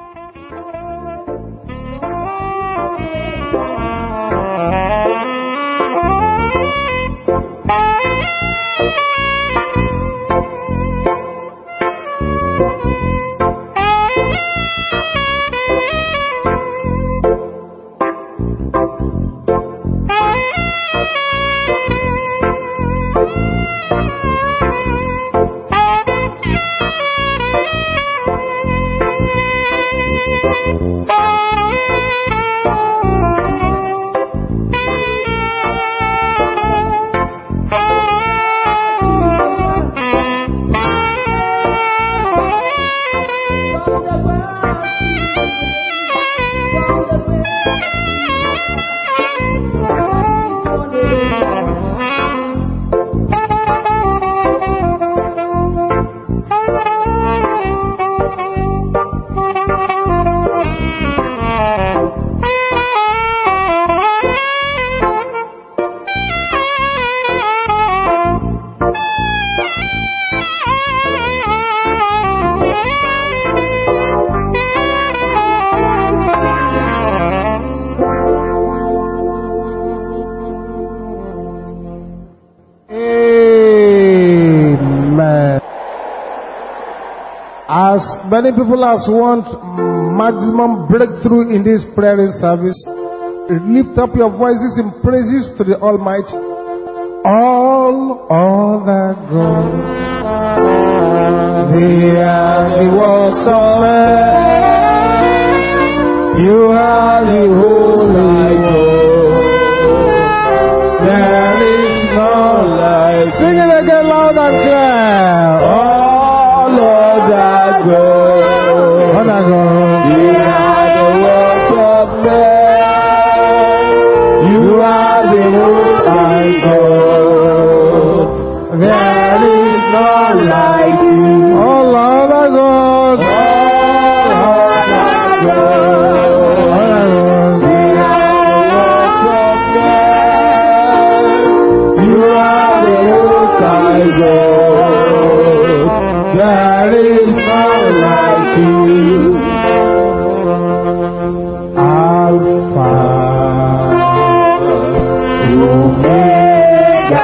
As many people as want maximum breakthrough in this prayer service, lift up your voices in praises to the Almighty. All other gods, they are the works of man. You are the Holy God. There is none like. Sing it again loud and clear. All other gods, other gods, they are the works of man. You are the Most High God. There is none like you. All other gods, all other gods, they are the works of man. You are the Most High God. There is none like you. Alpha, Omega,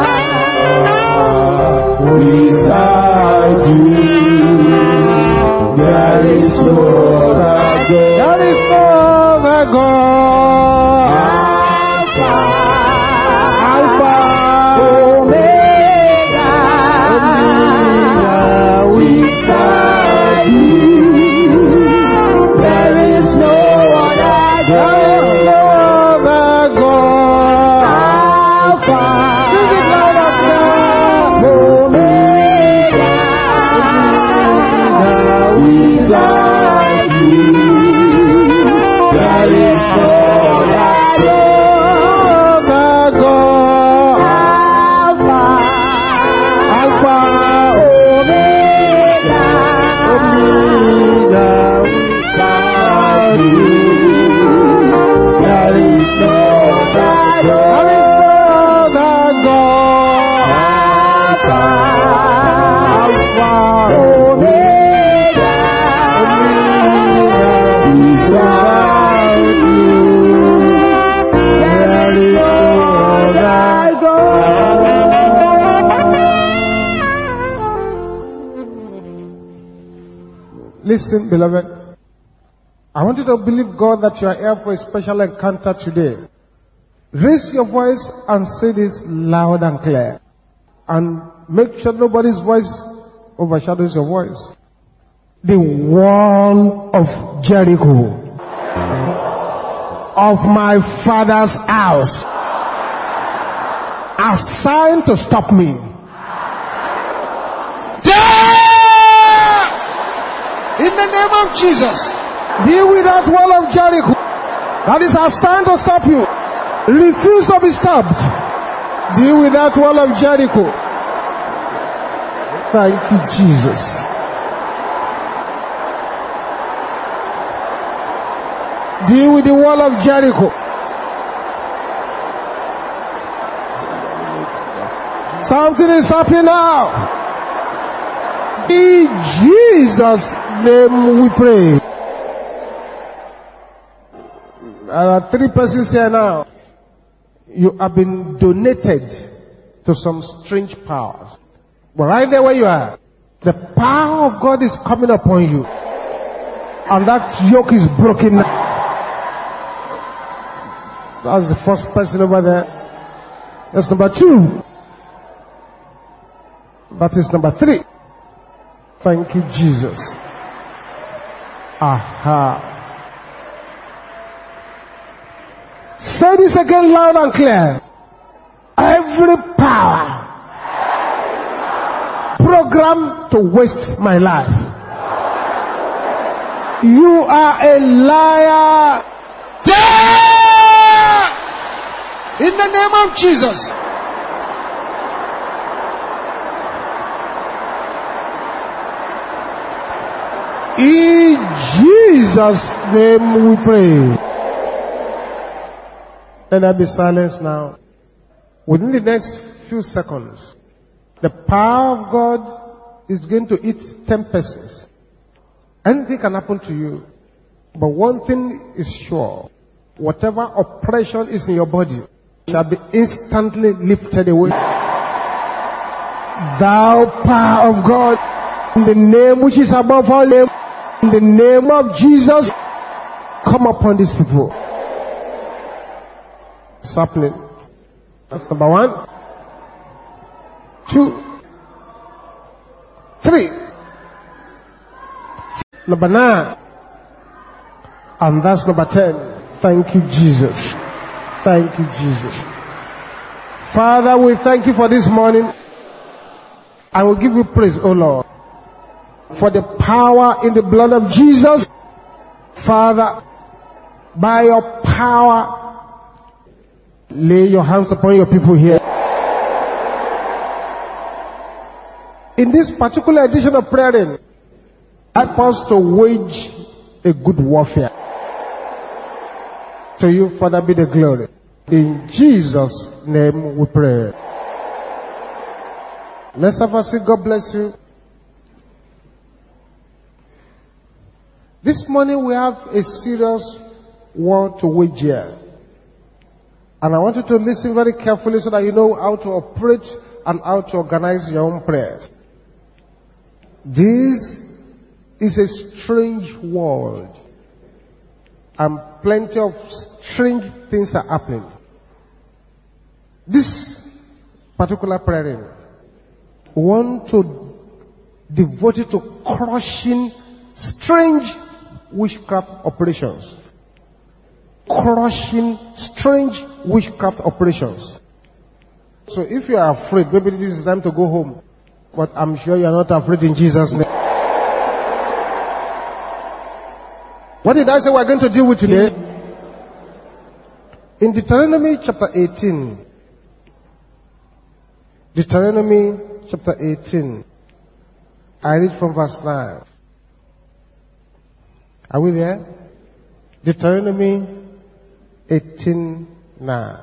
beside you, there is no other God. There is no other God. Alpha, Omega, beside you, there is no other God. Sing it loud and clear. Omega, beside you, there is no other God. Alpha, Omega, beside you, there is no other God. Listen, beloved, I want you to believe God that you are here for a special encounter today. Raise your voice and say this loud and clear. And make sure nobody's voice overshadows your voice. The wall of Jericho of my father's house assigned to stop me. In the name of Jesus, deal with that wall of Jericho that is assigned to stop you. Refuse to be stopped. Deal with that wall of Jericho. Thank you, Jesus. Deal with the wall of Jericho. Something is happening now. In Jesus' name we pray. There are 3 persons here now. You have been donated to some strange powers. But right there where you are, the power of God is coming upon you. And that yoke is broken now. That's the first person over there. That's number 2. That is number 3. Thank you, Jesus. Aha. Say this again loud and clear. Every power programmed to waste my life, you are a liar. In the name of Jesus. In Jesus' name we pray. Let there be silence now. Within the next few seconds, the power of God is going to eat 10 persons. Anything can happen to you. But one thing is sure. Whatever oppression is in your body shall be instantly lifted away. Thou power of God, in the name which is above all names, in the name of Jesus, come upon these people. It's happening. That's number 1, 2, 3. Number 9. And that's number 10. Thank you, Jesus. Thank you, Jesus. Father, we thank you for this morning. I will give you praise, O Lord, for the power in the blood of Jesus. Father, by your power, lay your hands upon your people here. In this particular edition of prayer, help us to wage a good warfare. To you, Father, be the glory. In Jesus' name we pray. Let's have a seat. God bless you. This morning we have a serious war to wage here. And I want you to listen very carefully so that you know how to operate and how to organize your own prayers. This is a strange world. And plenty of strange things are happening. This particular prayer, we want to devote it to crushing strange witchcraft operations. Crushing strange witchcraft operations. So if you are afraid, maybe this is time to go home. But I'm sure you are not afraid in Jesus' name. What did I say we're going to deal with today? In Deuteronomy chapter 18. Deuteronomy chapter 18. I read from verse 9. Are we there? Deuteronomy 18:9.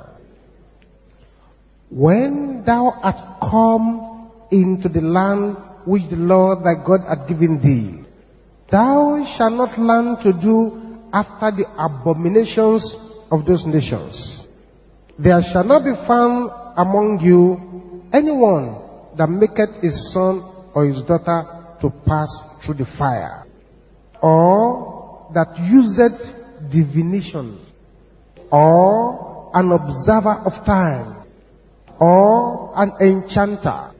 When thou art come into the land which the Lord thy God hath given thee, thou shalt not learn to do after the abominations of those nations. There shall not be found among you anyone that maketh his son or his daughter to pass through the fire, or that useth divination, or an observer of time, or an enchanter,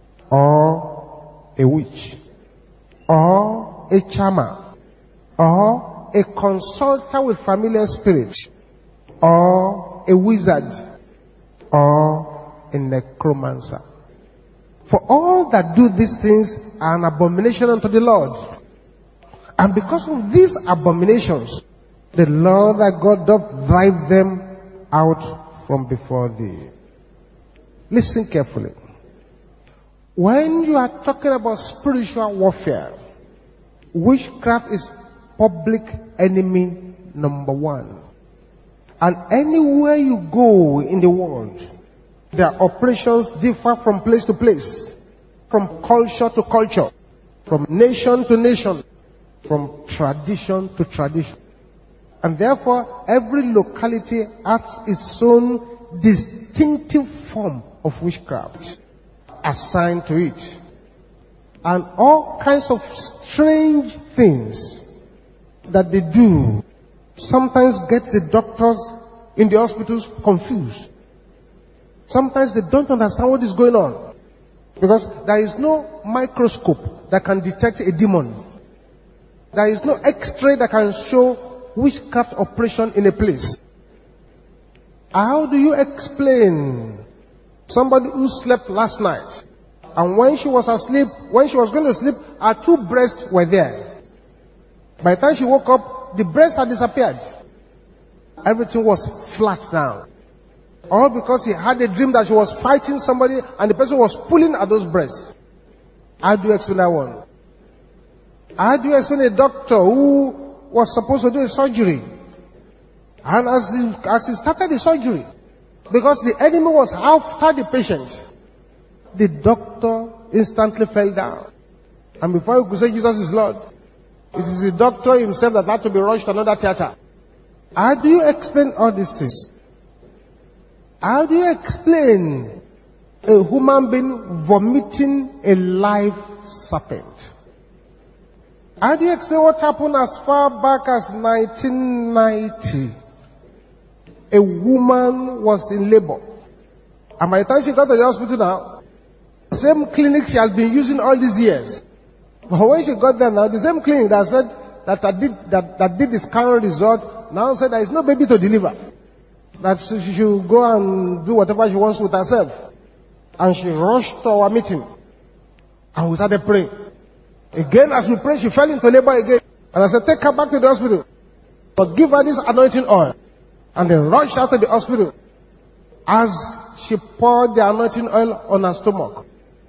or a witch, or a charmer, or a consulter with familiar spirits, or a wizard, or a necromancer. For all that do these things are an abomination unto the Lord. And because of these abominations, the Lord thy God doth drive them out from before thee. Listen carefully. When you are talking about spiritual warfare, witchcraft is public enemy number 1. And anywhere you go in the world, their operations differ from place to place, from culture to culture, from nation to nation, from tradition to tradition. And therefore, every locality has its own distinctive form of witchcraft assigned to it. And all kinds of strange things that they do sometimes gets the doctors in the hospitals confused. Sometimes they don't understand what is going on. Because there is no microscope that can detect a demon. There is no X-ray that can show witchcraft operation in a place. How do you explain somebody who slept last night, and when she was asleep, when she was going to sleep, her two breasts were there. By the time she woke up, the breasts had disappeared. Everything was flat down. All because she had a dream that she was fighting somebody and the person was pulling at those breasts. How do you explain that one? How do you explain a doctor who was supposed to do a surgery? And as he started the surgery, because the enemy was after the patient, the doctor instantly fell down. And before he could say Jesus is Lord, it is the doctor himself that had to be rushed to another theater. How do you explain all these things? How do you explain a human being vomiting a live serpent? How do you explain what happened as far back as 1990? A woman was in labor. And by the time she got to the hospital now, the same clinic she has been using all these years. But when she got there now, the same clinic that said that did the scan result now said there is no baby to deliver. That she should go and do whatever she wants with herself. And she rushed to our meeting. And we started praying. Again, as we prayed, she fell into labor again. And I said, take her back to the hospital. But give her this anointing oil. And they rushed out to the hospital. As she poured the anointing oil on her stomach,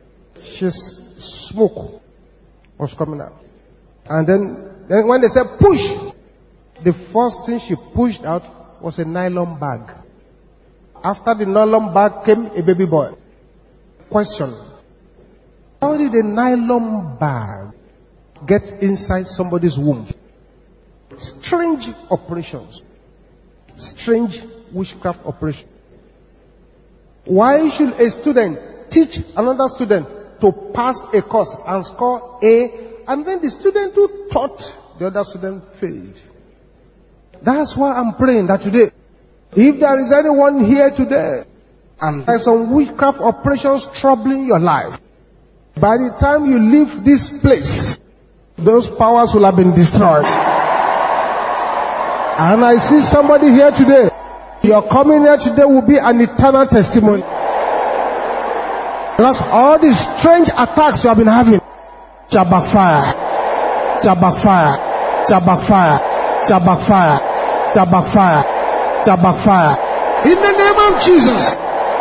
smoke was coming out. And then when they said push, the first thing she pushed out was a nylon bag. After the nylon bag came a baby boy. Question: how did a nylon bag get inside somebody's womb? Strange operations. Strange witchcraft operation. Why should a student teach another student to pass a course and score A, and then the student who taught the other student failed? That's why I'm praying that today, if there is anyone here today, and there's some witchcraft operations troubling your life, by the time you leave this place, those powers will have been destroyed. And I see somebody here today. Your coming here today will be an eternal testimony. Because all these strange attacks you have been having shall backfire. Shall backfire. Shall backfire. Shall backfire. Shall backfire. Shall backfire. In the name of Jesus.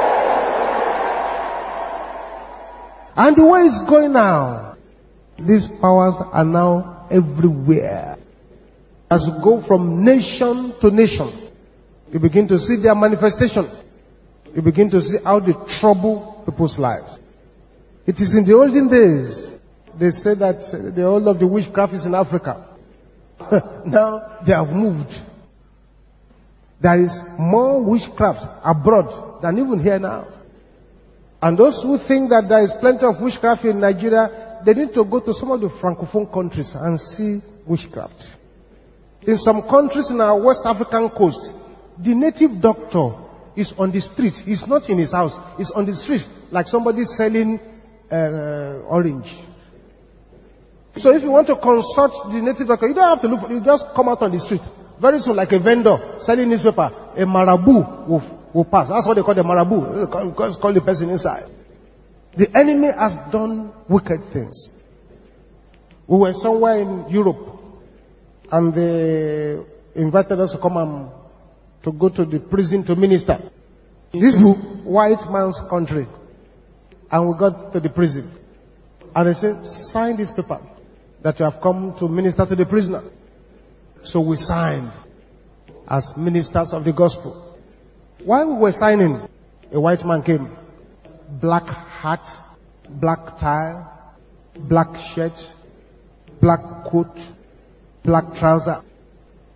And the way it's going now, these powers are now everywhere. As you go from nation to nation, you begin to see their manifestation. You begin to see how they trouble people's lives. It is in the olden days, they say that the whole of the witchcraft is in Africa. Now they have moved. There is more witchcraft abroad than even here now. And those who think that there is plenty of witchcraft in Nigeria, they need to go to some of the Francophone countries and see witchcraft. In some countries in our West African coast, the native doctor is on the street. He's not in his house. He's on the street like somebody selling orange. So if you want to consult the native doctor, you don't have to look for it. You just come out on the street. Very soon, like a vendor selling newspaper, a marabout will pass. That's what they call the marabout. Call the person inside. The enemy has done wicked things. We were somewhere in Europe, and they invited us to come and to go to the prison to minister. This is white man's country. And we got to the prison. And they said, sign this paper that you have come to minister to the prisoner. So we signed as ministers of the gospel. While we were signing, a white man came. Black hat, black tie, black shirt, black coat, black trouser,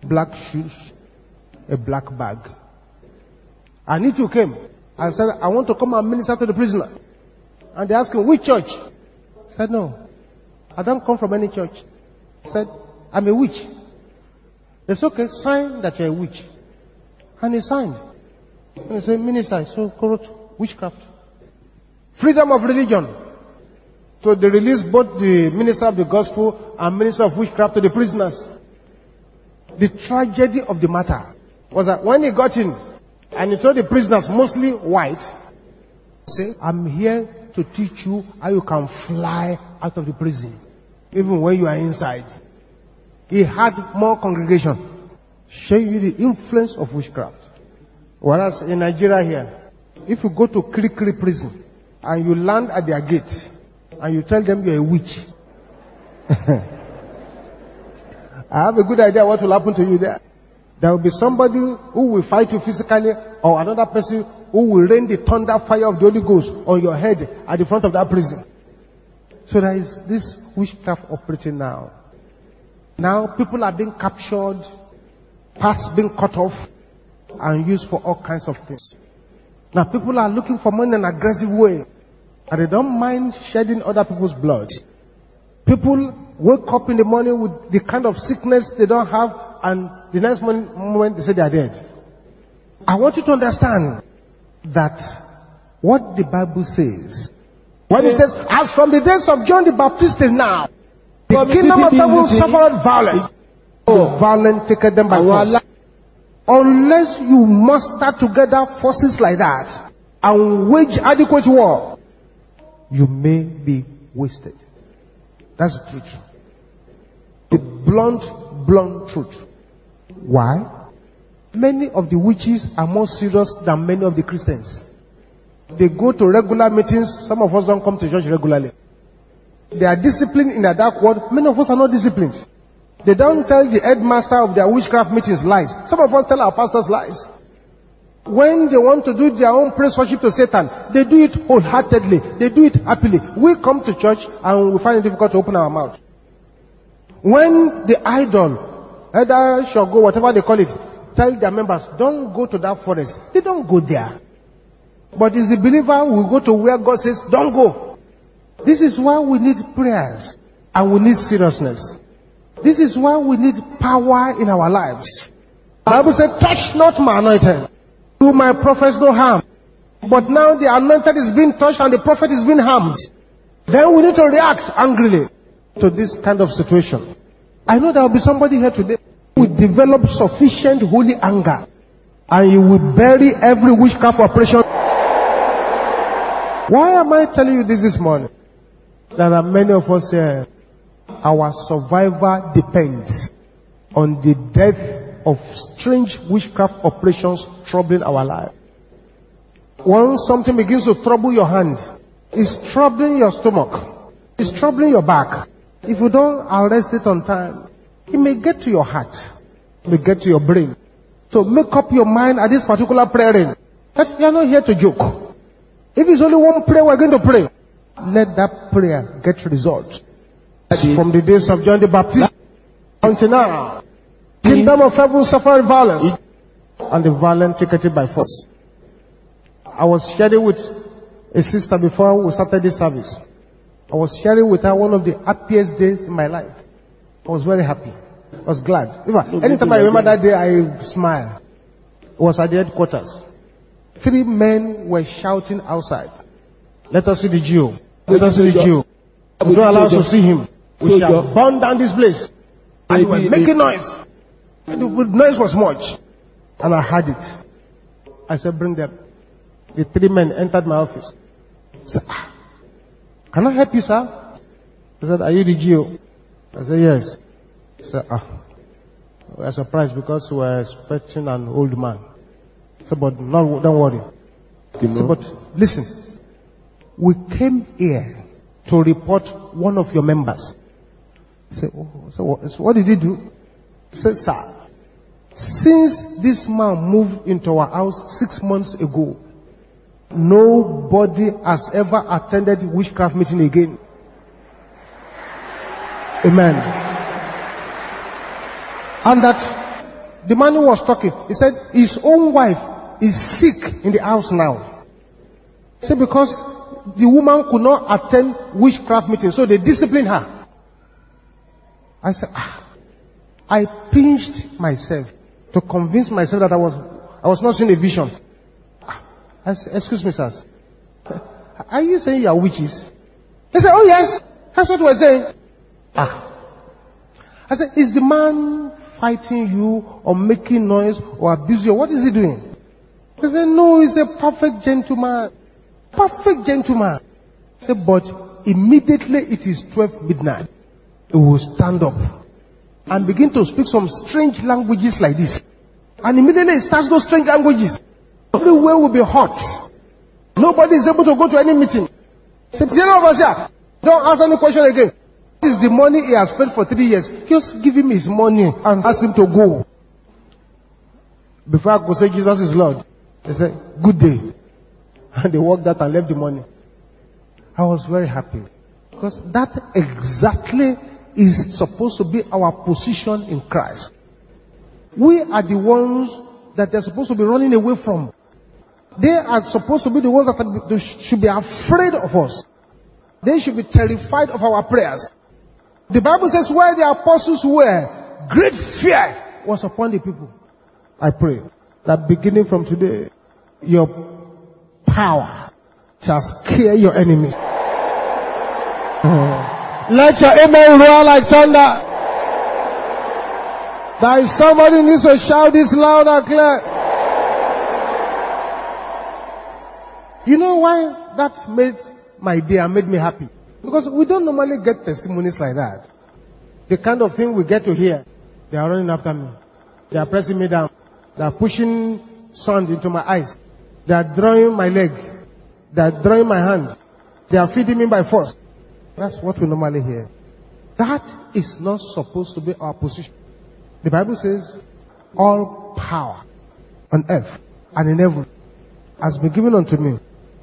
black shoes, a black bag. And he too came and said, I want to come and minister to the prisoner. And they asked him, which church? He said, no, I don't come from any church. He said, I'm a witch. They said, okay, sign that you're a witch. And he signed. And he said, minister, so corrupt witchcraft. Freedom of religion. So they released both the minister of the gospel and minister of witchcraft to the prisoners. The tragedy of the matter was that when he got in and he told the prisoners, mostly white, say, I'm here to teach you how you can fly out of the prison, even when you are inside. He had more congregation, showing you the influence of witchcraft. Whereas in Nigeria here, if you go to Kirikiri prison and you land at their gate and you tell them you're a witch, I have a good idea what will happen to you there. There will be somebody who will fight you physically, or another person who will rain the thunder fire of the Holy Ghost on your head at the front of that prison. So there is this witchcraft operating now. Now people are being captured, parts being cut off, and used for all kinds of things. Now people are looking for money in an aggressive way, and they don't mind shedding other people's blood. People wake up in the morning with the kind of sickness they don't have, and the next moment they say they are dead. I want you to understand that what the Bible says, when it says, as from the days of John the Baptist till now, the kingdom of heaven suffered violence, the violent take them by force. Unless you muster together forces like that and wage adequate war, you may be wasted. That's the truth. The blunt truth. Why? Many of the witches are more serious than many of the Christians. They go to regular meetings. Some of us don't come to church regularly. They are disciplined in their dark world. Many of us are not disciplined. They don't tell the headmaster of their witchcraft meetings lies. Some of us tell our pastors lies. When they want to do their own praise worship to Satan, they do it wholeheartedly. They do it happily. We come to church and we find it difficult to open our mouth. When the idol, either shall go, whatever they call it, tell their members, don't go to that forest. They don't go there. But is the believer will go to where God says, don't go. This is why we need prayers and we need seriousness. This is why we need power in our lives. The Bible said, touch not my anointed. Do my prophets no harm. But now the anointed is being touched and the prophet is being harmed. Then we need to react angrily to this kind of situation. I know there will be somebody here today who will develop sufficient holy anger and you will bury every witchcraft operation. Why am I telling you this morning? There are many of us here. Our survival depends on the death of strange witchcraft operations troubling our life. Once something begins to trouble your hand, it's troubling your stomach, it's troubling your back. If you don't arrest it on time, it may get to your heart, it may get to your brain. So make up your mind at this particular prayer that you are not here to joke. If it's only one prayer we're going to pray, let that prayer get results. From the days of John the Baptist until now, kingdom of heaven suffered violence, and the violent take it by force. I was sharing with a sister before we started this service. I was sharing with her one of the happiest days in my life. I was very happy. I was glad. Anytime I remember that day, I smile. It was at the headquarters. 3 men were shouting outside, let us see the Jew. Let us see the Jew. Don't allow us to see him. We shall burn down this place. And they were making noise. And the noise was much. And I heard it. I said, bring them. The 3 men entered my office. I said, can I help you, sir? I said, are you the Jew? I said, yes. He said, we are surprised because we are expecting an old man. I said, but no, don't worry. I said, but listen, we came here to report one of your members. I said, what did he do? He said, sir, since this man moved into our house 6 months ago, nobody has ever attended witchcraft meeting again. Amen. And that The man who was talking, he said his own wife is sick in the house now. He said because the woman could not attend witchcraft meeting, so they disciplined her. I said, I pinched myself to convince myself that I was not seeing a vision. I said, excuse me, sirs. Are you saying you are witches? He said, oh yes, that's what we're saying. I said, is the man fighting you or making noise or abusing you? What is he doing? He said, no, he's a perfect gentleman. Perfect gentleman. I said, but immediately it is 12 midnight. He will stand up and begin to speak some strange languages like this. And immediately it starts those strange languages. Everywhere will be hot. Nobody is able to go to any meeting. Say, don't ask any question again. This is the money he has spent for 3 years. Just give him his money and ask him to go. Before I could say Jesus is Lord, they said, good day. And they walked out and left the money. I was very happy. Because that exactly is supposed to be our position in Christ. We are the ones that they're supposed to be running away from. They are supposed to be the ones that should be afraid of us. They should be terrified of our prayers. The Bible says where the apostles were, great fear was upon the people. I pray that beginning from today, your power shall scare your enemies. Let your amen roar like thunder. That if somebody needs to shout this loud and clear. You know why that made my day and made me happy? Because we don't normally get testimonies like that. The kind of thing we get to hear. They are running after me. They are pressing me down. They are pushing sand into my eyes. They are drawing my leg. They are drawing my hand. They are feeding me by force. That's what we normally hear. That is not supposed to be our position. The Bible says, all power on earth and in heaven has been given unto me.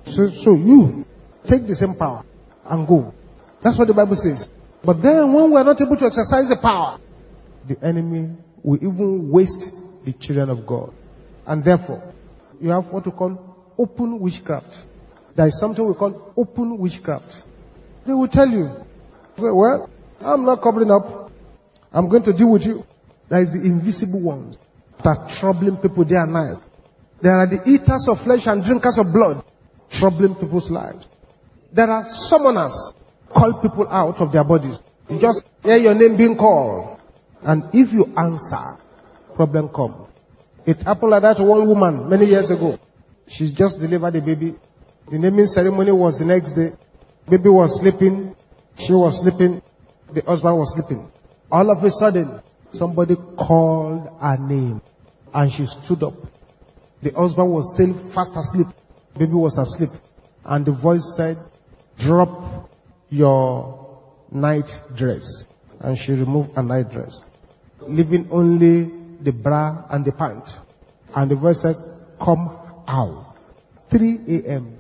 So you take the same power and go. That's what the Bible says. But then when we are not able to exercise the power, the enemy will even waste the children of God. And therefore, you have what we call open witchcraft. There is something we call open witchcraft. They will tell you, say, well, I'm not covering up. I'm going to deal with you. There is the invisible ones that are troubling people day and night. There are the eaters of flesh and drinkers of blood, troubling people's lives. There are summoners, call people out of their bodies. You just hear your name being called. And if you answer, problem comes. It happened like that to one woman many years ago. She just delivered a baby. The naming ceremony was the next day. Baby was sleeping. She was sleeping. The husband was sleeping. All of a sudden, somebody called her name. And she stood up. The husband was still fast asleep. Baby was asleep. And the voice said, drop your night dress. And she removed her night dress, leaving only the bra and the pant. And the voice said, come out. 3 a.m.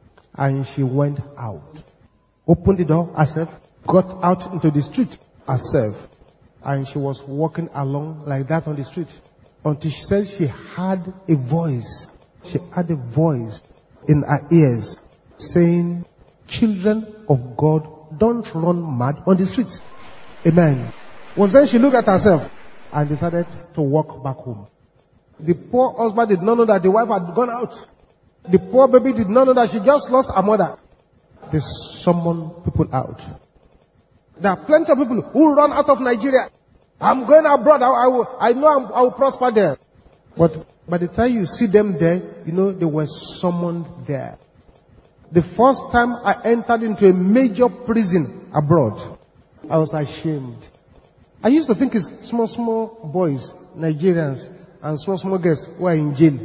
And she went out. Opened the door herself, got out into the street herself. And she was walking along like that on the street. Until she said she had a voice. She had a voice in her ears saying, children of God, don't run mad on the streets. Amen. Once then she looked at herself and decided to walk back home. The poor husband did not know that the wife had gone out. The poor baby did not know that she just lost her mother. They summoned people out. There are plenty of people who run out of Nigeria. I'm going abroad. I know I will prosper there. But by the time you see them there, you know they were summoned there. The first time I entered into a major prison abroad, I was ashamed. I used to think it's small boys, Nigerians, and small girls who are in jail.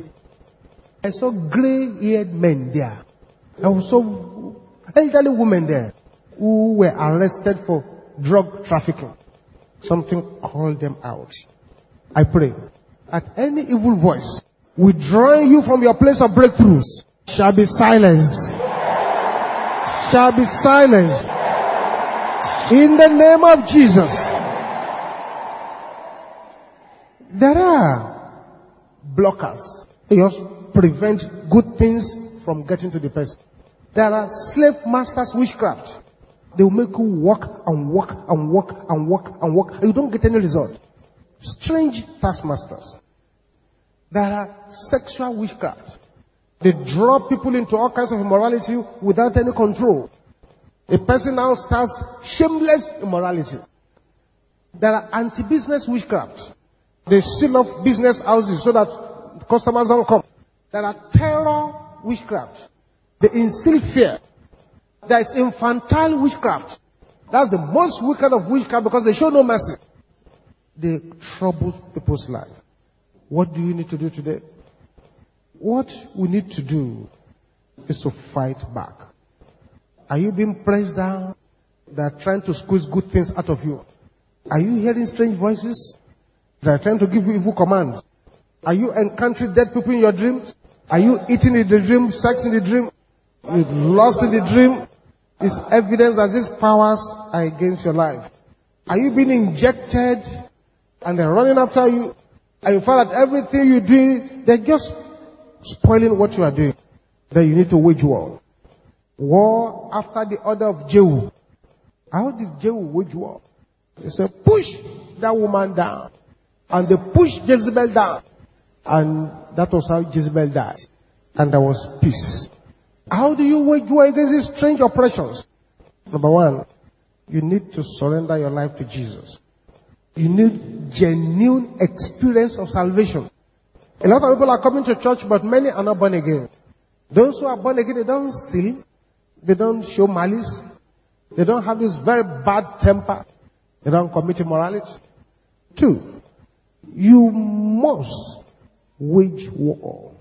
I saw gray-haired men there. I saw elderly women there who were arrested for drug trafficking. Something called them out. I pray that any evil voice withdrawing you from your place of breakthroughs shall be silenced. Shall be silenced. In the name of Jesus. There are blockers. They just prevent good things from getting to the person. There are slave masters witchcraft. They will make you work and work and work and work and work, and you don't get any result. Strange taskmasters. There are sexual witchcraft. They draw people into all kinds of immorality without any control. A person now starts shameless immorality. There are anti-business witchcraft. They seal off business houses so that customers don't come. There are terror witchcraft. They instill fear. There is infantile witchcraft. That's the most wicked of witchcraft because they show no mercy. They trouble people's life. What do you need to do today? What we need to do is to fight back. Are you being pressed down? They are trying to squeeze good things out of you. Are you hearing strange voices? They are trying to give you evil commands. Are you encountering dead people in your dreams? Are you eating in the dream, sex in the dream? You lost in the dream? It's evidence that these powers are against your life. Are you being injected and they're running after you? And you find that everything you do, they're just spoiling what you are doing. Then you need to wage war. War after the order of Jehu. How did Jehu wage war? He said, push that woman down. And they pushed Jezebel down. And that was how Jezebel died. And there was peace. How do you wage war against these strange oppressions? Number one, you need to surrender your life to Jesus. You need genuine experience of salvation. A lot of people are coming to church, but many are not born again. Those who are born again, they don't steal. They don't show malice. They don't have this very bad temper. They don't commit immorality. 2, you must wage war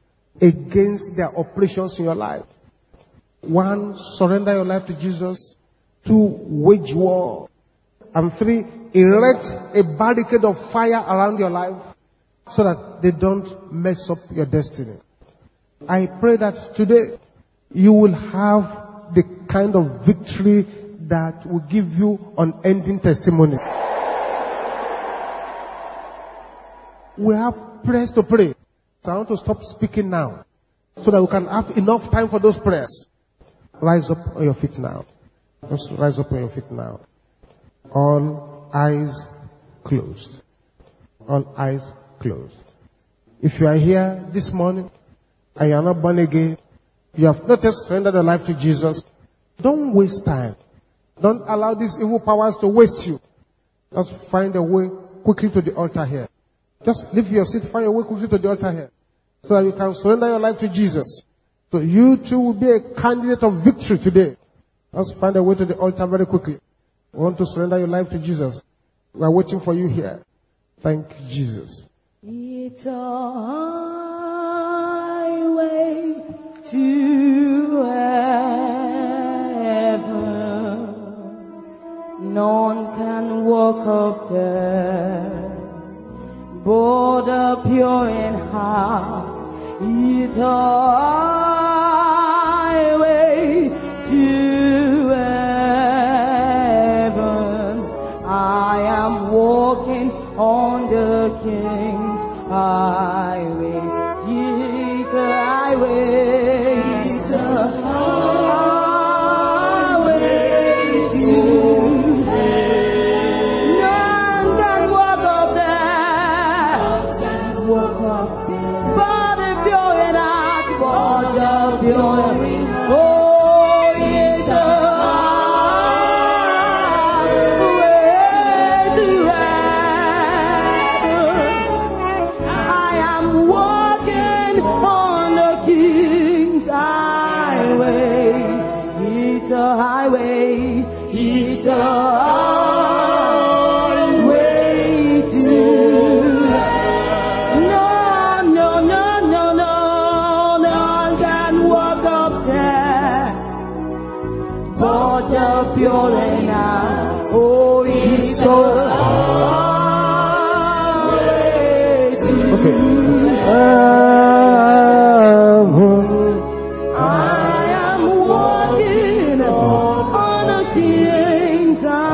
against their oppressions in your life. 1, surrender your life to Jesus. 2, wage war. And 3, erect a barricade of fire around your life so that they don't mess up your destiny. I pray that today you will have the kind of victory that will give you unending testimonies. We have prayers to pray. So I want to stop speaking now so that we can have enough time for those prayers. Rise up on your feet now. Just rise up on your feet now. All eyes closed. All eyes closed. If you are here this morning and you are not born again, you have not just surrendered your life to Jesus, don't waste time. Don't allow these evil powers to waste you. Just find a way quickly to the altar here. Just leave your seat, find a way quickly to the altar here. So that you can surrender your life to Jesus. So you too will be a candidate of victory today. Just find a way to the altar very quickly. You want to surrender your life to Jesus. We are waiting for you here. Thank you, Jesus. It's a highway to heaven. None can walk up there. But the pure in heart. It's a highway to heaven. I am walking on the King's highway. It's a highway. It's a highway to heaven. None can walk up there. Walk up there. But the pure in heart, but the pure in heart. Oh, it's a highway to heaven. I am walking on the King's highway. It's a highway. It's a highway to heaven. No, no, no, no, no. None can walk up there. But the pure in heart. Oh, it's so highway to I am walking on the King's highway.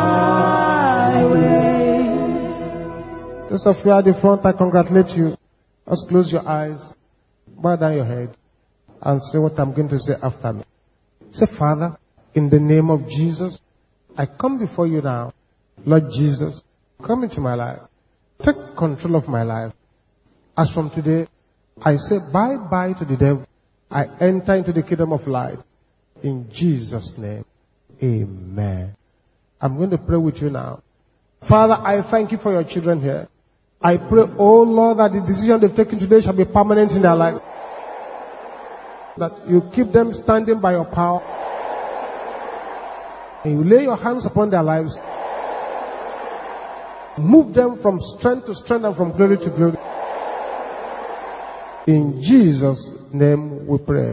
Those of you at the front, I congratulate you. Just close your eyes, bow down your head, and say what I'm going to say after me. Say, Father, in the name of Jesus, I come before you now. Lord Jesus, come into my life. Take control of my life. As from today, I say bye-bye to the devil. I enter into the kingdom of light. In Jesus' name, amen. I'm going to pray with you now. Father, I thank you for your children here. I pray, oh Lord, that the decision they've taken today shall be permanent in their life. That you keep them standing by your power. And you lay your hands upon their lives. Move them from strength to strength and from glory to glory. In Jesus' name we pray.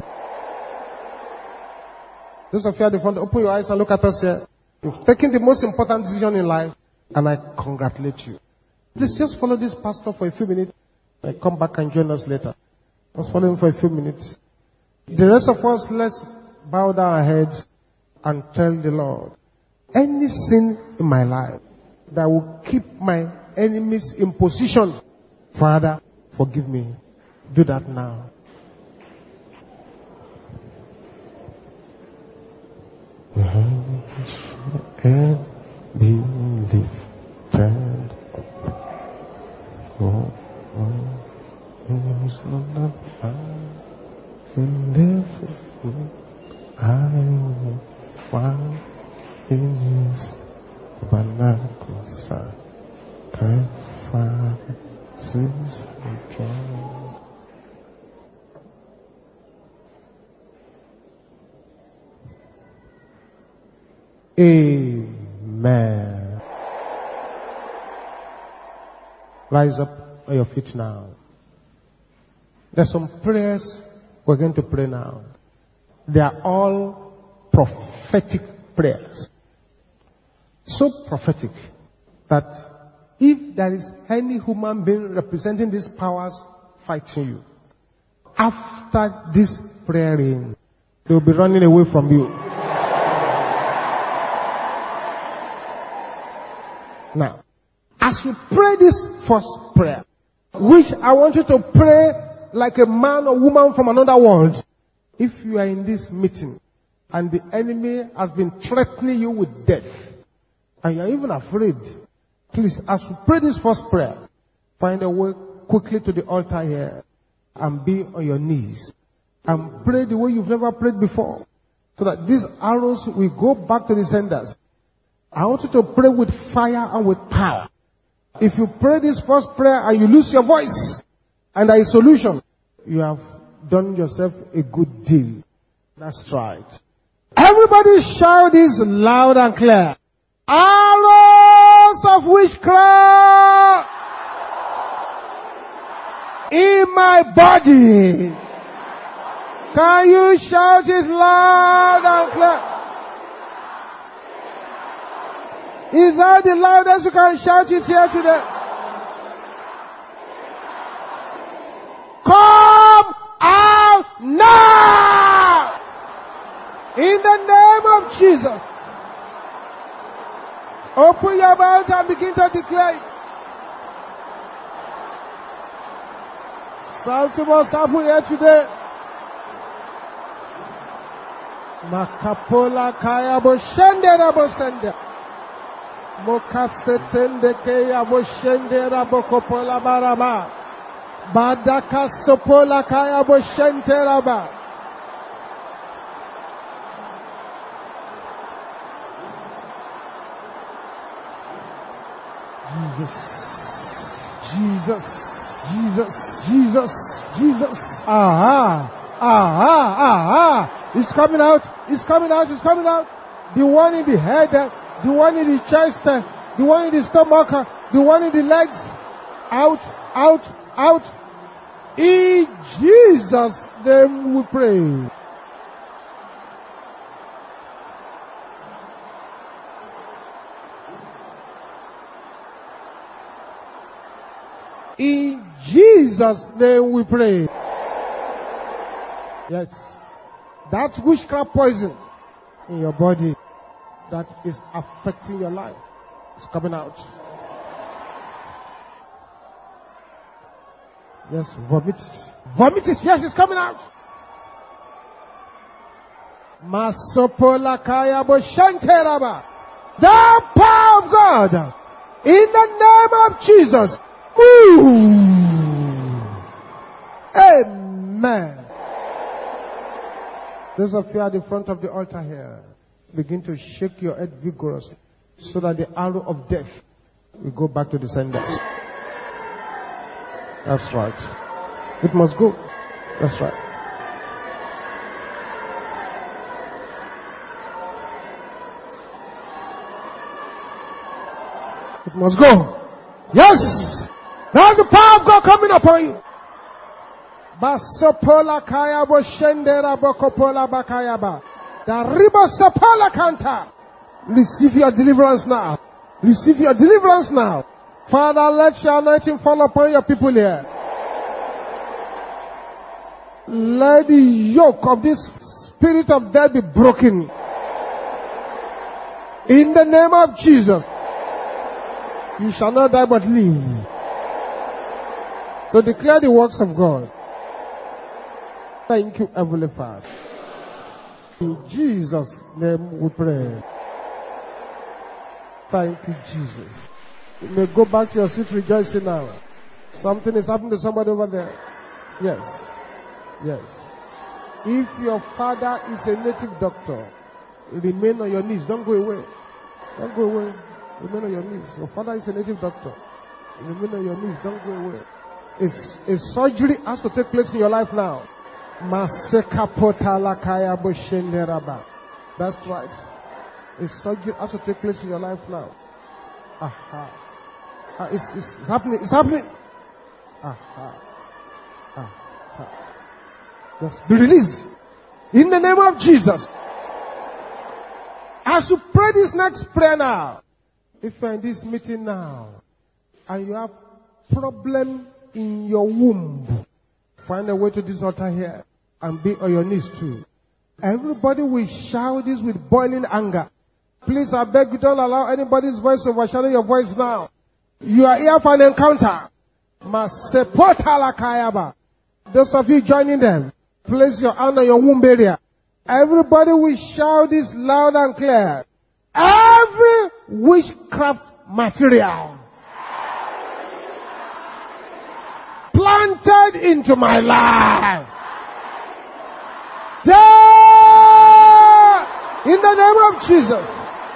Those of you at the front, open your eyes and look at us here. You've taken the most important decision in life, and I congratulate you. Please just follow this pastor for a few minutes and come back and join us later. Just follow him for a few minutes. The rest of us, let's bow down our heads and tell the Lord, any sin in my life that will keep my enemies in position, Father, forgive me. Do that now. And be lifted for enemies not and therefore I will find in his tabernacle sacrifices and joy. Amen. Rise up on your feet now. There's some prayers we're going to pray now. They are all prophetic prayers. So prophetic that if there is any human being representing these powers fighting you, after this praying, they will be running away from you. Now, as you pray this first prayer, which I want you to pray like a man or woman from another world. If you are in this meeting and the enemy has been threatening you with death and you're even afraid, please, as you pray this first prayer, find a way quickly to the altar here and be on your knees and pray the way you've never prayed before so that these arrows will go back to the senders. I want you to pray with fire and with power. If you pray this first prayer and you lose your voice and there is solution, you have done yourself a good deal. That's right. Everybody shout this loud and clear. Arrows of witchcraft in my body. Can you shout it loud and clear? Is that the loudest you can shout it here today? Come out now! In the name of Jesus. Open your mouth and begin to declare it. Something must happen here today. Makapola kaya boshende rabosende. Mokasetende kaya boshende rabokopola baraba. Badaka sopola kaya boshente raba. Jesus. It's coming out. The one in the head, the one in the chest, the one in the stomach, the one in the legs. Out. In Jesus' name we pray. In Jesus' name we pray. Yes. That witchcraft poison in your body that is affecting your life is coming out. Yes, vomit it. Vomit it. Yes, it's coming out. Masopola kaya boshanteraba. The power of God. In the name of Jesus. Move. Amen. Those of you at the front of the altar here, begin to shake your head vigorously so that the arrow of death will go back to the senders. That's right. It must go. That's right. It must go. Yes! There's the power of God coming upon you. Basopola kaya bo shendera bokopola bakayaba. The ribo sopola kanta. Receive your deliverance now. Receive your deliverance now. Father, let your anointing fall upon your people here. Let the yoke of this spirit of death be broken. In the name of Jesus. You shall not die but live to declare the works of God. Thank you, Heavenly Father. In Jesus' name we pray. Thank you, Jesus. You may go back to your seat rejoicing now. Something is happening to somebody over there. Yes. Yes. If your father is a native doctor, remain on your knees. Don't go away. Don't go away. Remain on your knees. Your father is a native doctor. Remain on your knees. Don't go away. A surgery has to take place in your life now. That's right. A surgery has to take place in your life now. Aha. It's happening. It's happening. Aha. Aha. Just be released. In the name of Jesus. As you pray this next prayer now, if you're in this meeting now, and you have problem in your womb, find a way to this altar here and be on your knees too. Everybody will shout this with boiling anger. Please, I beg you, don't allow anybody's voice to overshadow your voice now. You are here for an encounter. Those of you joining them, place your hand on your womb area. Everybody will shout this loud and clear. Every witchcraft material planted into my life, in the name of Jesus.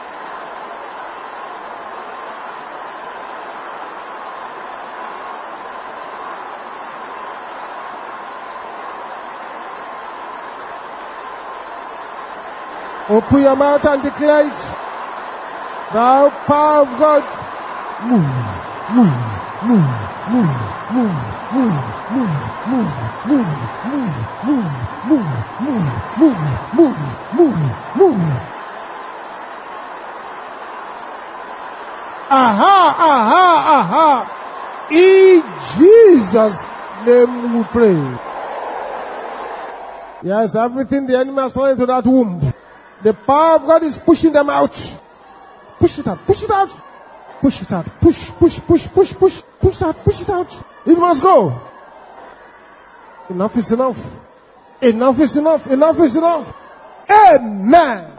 Open your mouth and declare it. Thou power of God, move, move, move, move, move, move, move, move, move, move, move, move, move, move, move, move, move. Aha, aha, aha. In Jesus' name we pray. Yes, everything the enemy has thrown into that womb, the power of God is pushing them out. Push it out, push it out. Push it out, push, push, push, push, push, push it out, push it out. It must go. Enough is enough. Enough is enough. Enough is enough. Amen.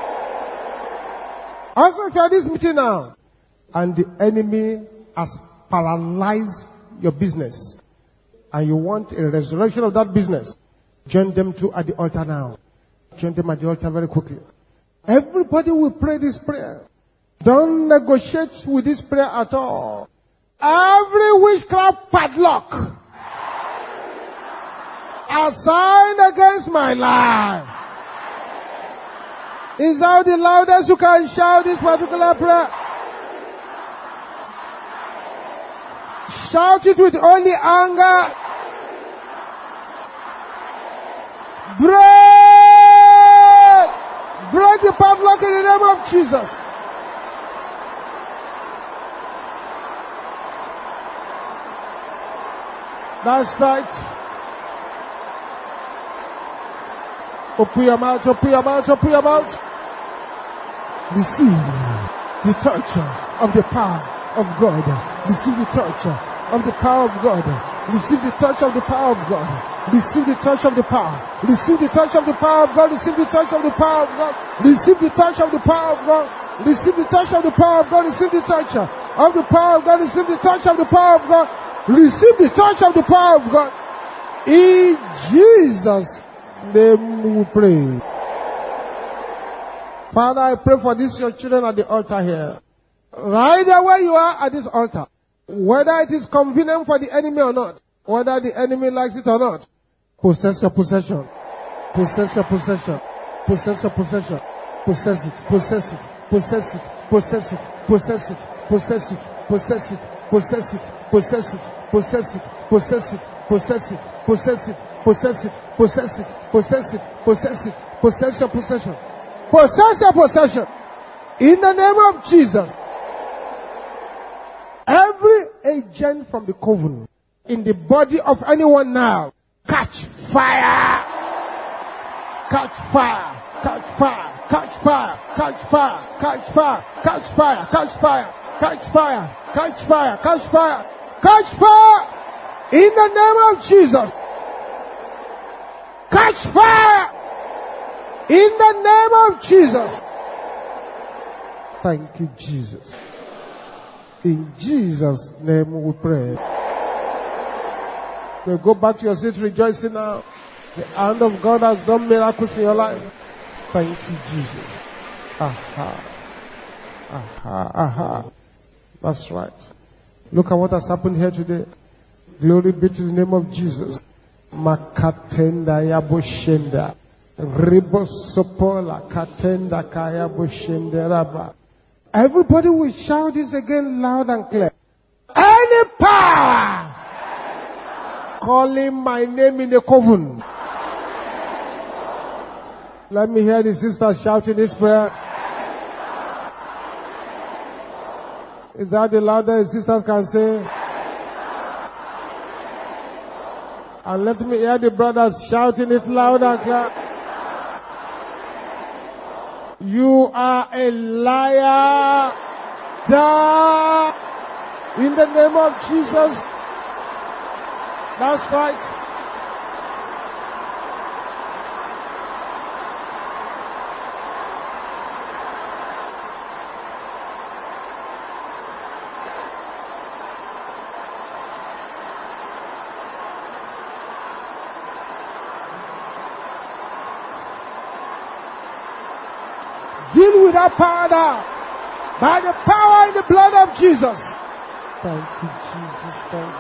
Also, if you are this meeting now, and the enemy has paralyzed your business, and you want a resurrection of that business, join them too at the altar now. Join them at the altar very quickly. Everybody will pray this prayer. Don't negotiate with this prayer at all. Every witchcraft padlock assigned against my life. Is that the loudest you can shout this particular prayer? Shout it with only anger. Break the padlock in the name of Jesus. That's right. Open your mouth, open your mouth, open your mouth. Receive the torture of the power of God. Receive the torture of the power of God. Receive the touch of the power of God. Receive the touch of the power. Receive the touch of the power of God. Receive the touch of the power of God. Receive the touch of the power of God. Receive the touch of the power of God. Receive the touch of the power of God. Receive the touch of the power of God. Receive the touch of the power of God. In Jesus' name we pray. Father, I pray for these your children at the altar here. Right there where you are at this altar. Whether it is convenient for the enemy or not. Whether the enemy likes it or not. Possess your possession. Possess your possession. Possess your possession. Possess it. Possess it. Possess it. Possess it. Possess it. Possess it. Possess it. Possess it. Possess it. Possess it. Possess it. Possess it. Possess it. Possess it. Possess it. Possess it. Possess it. Possess your possession. Possess your possession. In the name of Jesus. Every agent from the coven in the body of anyone now, catch fire. Catch fire. Catch fire. Catch fire. Catch fire. Catch fire. Catch fire. Catch fire. Catch fire. Catch fire. Catch fire. Catch fire. In the name of Jesus. Catch fire. In the name of Jesus. Thank you, Jesus. In Jesus' name we pray. So go back to your seat rejoicing now. The hand of God has done miracles in your life. Thank you, Jesus. Aha. Aha. Aha. That's right. Look at what has happened here today. Glory be to the name of Jesus. Makatenda yaboshenda. Ribosopola katenda kaya boshenderaba. Everybody will shout this again loud and clear. Any power calling my name in the coven. Let me hear the sisters shouting this prayer. Is that the loudest the sisters can say? And let me hear the brothers shouting it loud and clear. You are a liar. Die in the name of Jesus. That's right. Deal with that power now. By the power in the blood of Jesus. Thank you, Jesus. Thank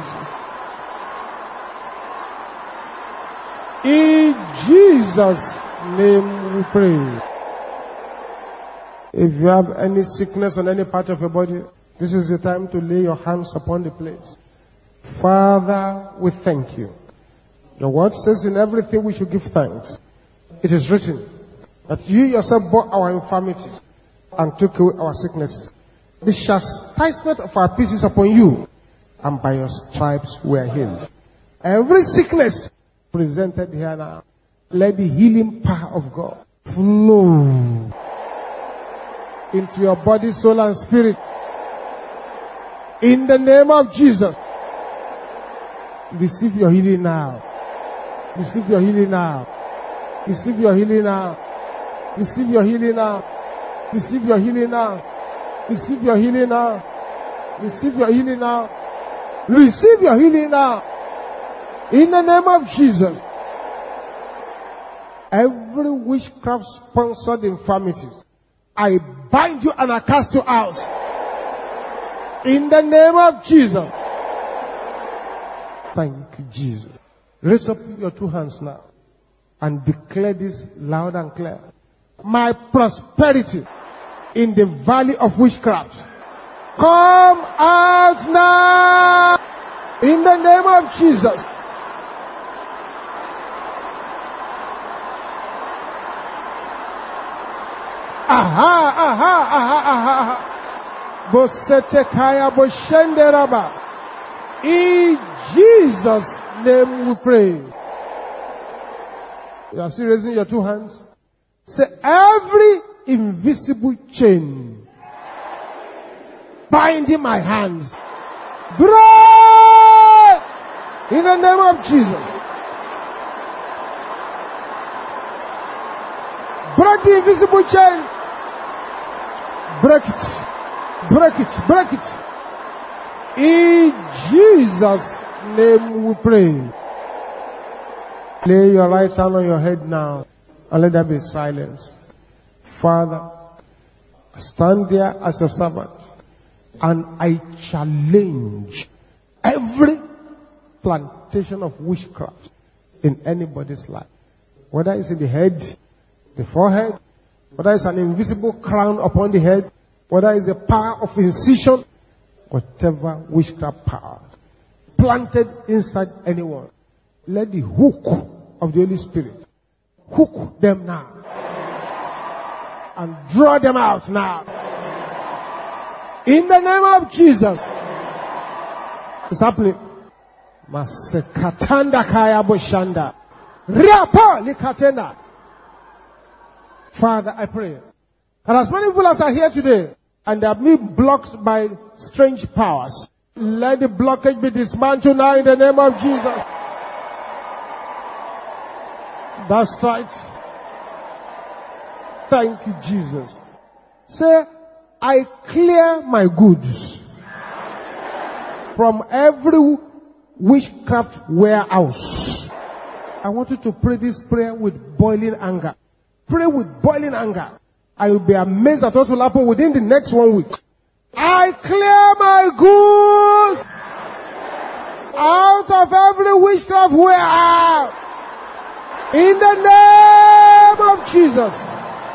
you, Jesus. In Jesus' name we pray. If you have any sickness on any part of your body, this is the time to lay your hands upon the place. Father, we thank you. The word says in everything we should give thanks. It is written that you yourself bore our infirmities and took away our sicknesses. The chastisement of our peace is upon you, and by your stripes we are healed. Every sickness presented here now, let the healing power of God flow into your body, soul, and spirit. In the name of Jesus, receive your healing now. Receive your healing now. Receive your healing now. Receive your healing now. Receive your healing now. Receive your healing now. Receive your healing now. Receive your healing now. In the name of Jesus. Every witchcraft sponsored infirmities, I bind you and I cast you out. In the name of Jesus. Thank you, Jesus. Raise up your two hands now and declare this loud and clear. My prosperity in the valley of witchcraft, come out now in the name of Jesus. Aha, aha, aha, aha. Bosete kaya boshenderaba. In Jesus' name we pray. You are still raising your two hands. Say, every invisible chain binding my hands, break In the name of Jesus. Break the invisible chain. Break it. Break it. Break it. In Jesus' name we pray. Lay your right hand on your head now and let there be silence. Father, I stand there as your servant and I challenge every plantation of witchcraft in anybody's life. Whether it's in the head, the forehead, whether it's an invisible crown upon the head, whether it's a power of incision, whatever witchcraft power planted inside anyone, let the hook of the Holy Spirit hook them now and draw them out now. In the name of Jesus. It's happening. Masekatanda kaya boshanda. Riapo likatenda. Father, I pray. And as many people as are here today, and they have been blocked by strange powers, let the blockage be dismantled now in the name of Jesus. That's right. Thank you, Jesus. Say, I clear my goods from every witchcraft warehouse. I want you to pray this prayer with boiling anger. Pray with boiling anger. I will be amazed at what will happen within the next 1 week. I clear my goods out of every witchcraft warehouse. In the name of Jesus.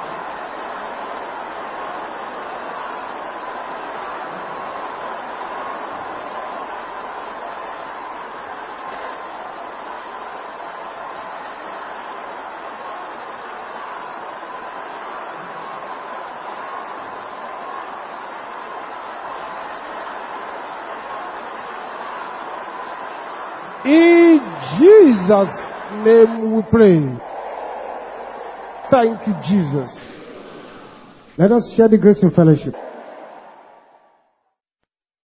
In Jesus' name we pray. Thank you, Jesus. Let us share the grace in fellowship.